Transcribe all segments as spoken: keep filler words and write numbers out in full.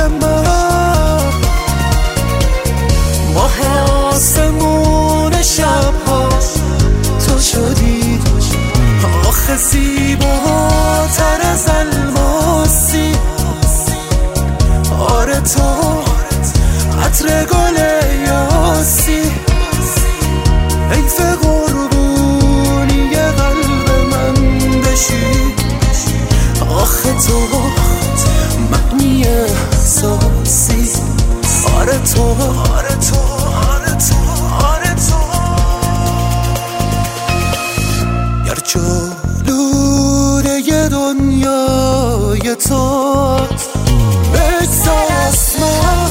من، ماه آسمون شبها تو شدی، آخه زیباتر از الماسی. آره تو عطر گل یاسی، حیف قربونی قلب من بشی. آخه تو معنی احساسی. آره تو آره تو آره تو آره تو گر جلوه دنیای تو بگذر من،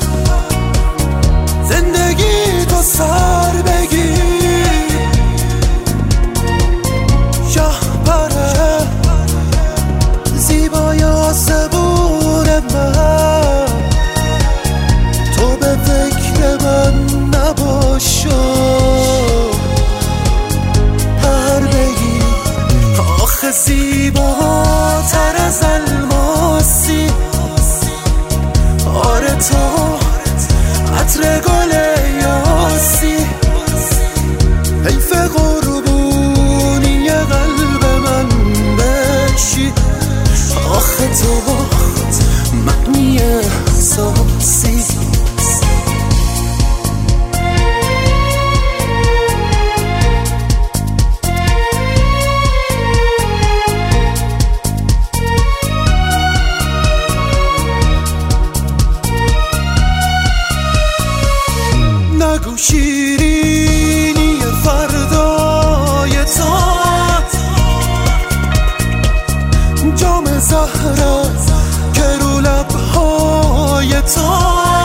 زندگی تو سر بگیر. شهپره زیبای آسمون من، تو به فکر من نباشو پر بگیر. آخه زیباتر از الماسی. آره تو عطر گل یاسی، حیف قربونی قلب من بشی. آخه تو معنی احساسی. نگو شیرینی فردای تو، جام زهره که رو لبهای تو.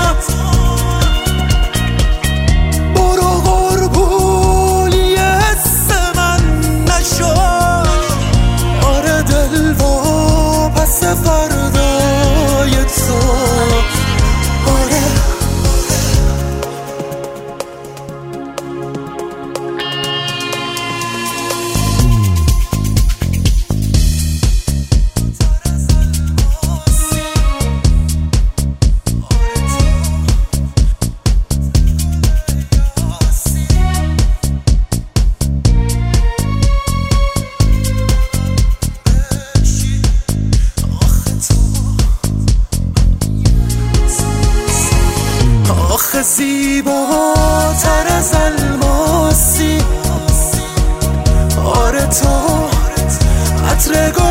برو قربونی حس من نشو. آره دل و پس فردای تو. آره آخه زیباتر از الماسی. آره تو عطر